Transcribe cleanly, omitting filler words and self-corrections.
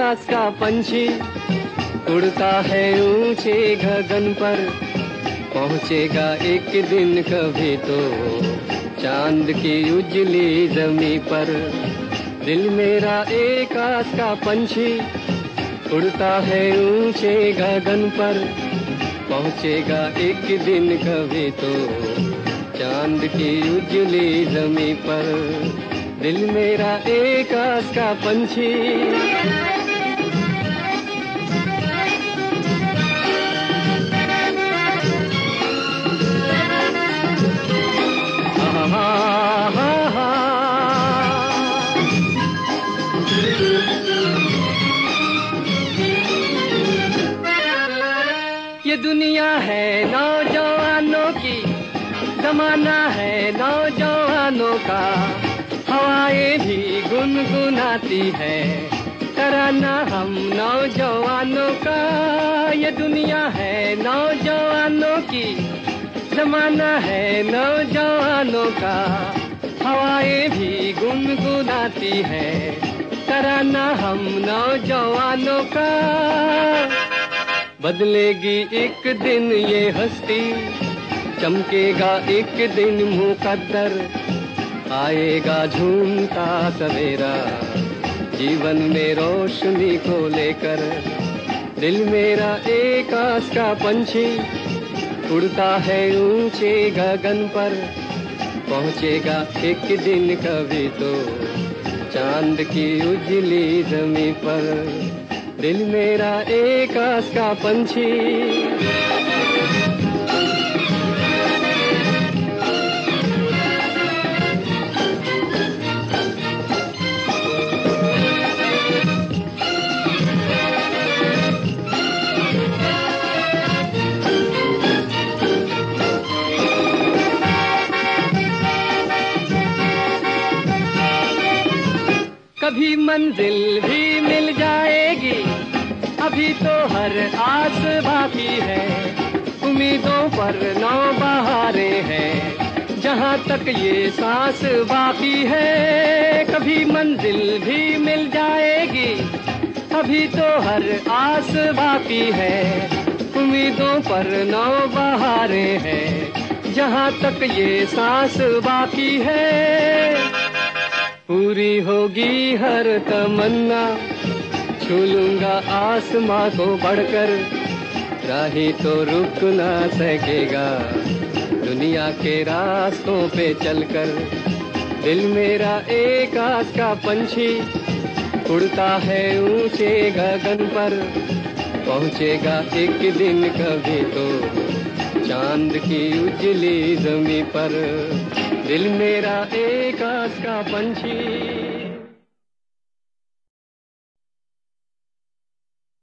आकाश का पंछी उड़ता है ऊंचे गगन पर, पहुंचेगा एक दिन कभी तो चांद की उजली जमी पर। दिल मेरा एक आकाश का पंछी उड़ता है ऊंचे गगन पर, पहुंचेगा एक दिन कभी तो चांद की उजली जमी पर। दिल मेरा एक आकाश का पंछी। ये दुनिया है नौजवानों की, जमाना है नौजवानों का, हवाएं भी गुनगुनाती है तराना हम नौजवानों का। ये दुनिया है नौजवानों की, जमाना है नौजवानों का, हवाएं भी गुनगुनाती है तराना हम नौजवानों का। बदलेगी एक दिन ये हस्ती, चमकेगा एक दिन मुकद्दर, आएगा झूमता सवेरा जीवन में रोशनी को लेकर। दिल मेरा एक आकाश का पंछी उड़ता है ऊंचे गगन पर, पहुंचेगा एक दिन कभी तो चांद की उजली जमी पर। दिल मेरा एक आकाश का पंछी। कभी मंजिल भी मिल जाएगी, अभी तो हर आस बाकी है, उम्मीदों पर नौबहारें हैं जहाँ तक ये सांस बाकी है। कभी मंजिल भी मिल जाएगी, अभी तो हर आस बाकी है, उम्मीदों पर नौबहारें हैं जहाँ तक ये सांस बाकी है। पूरी होगी हर तमन्ना, छू लूंगा आसमां को बढ़कर, राही तो रुक ना सकेगा दुनिया के रास्तों पे चलकर। दिल मेरा एक आकाश का पंछी उड़ता है ऊंचे गगन पर, पहुंचेगा एक दिन कभी तो चांद की उजली जमी पर। दिल मेरा एक आकाश का पंछी।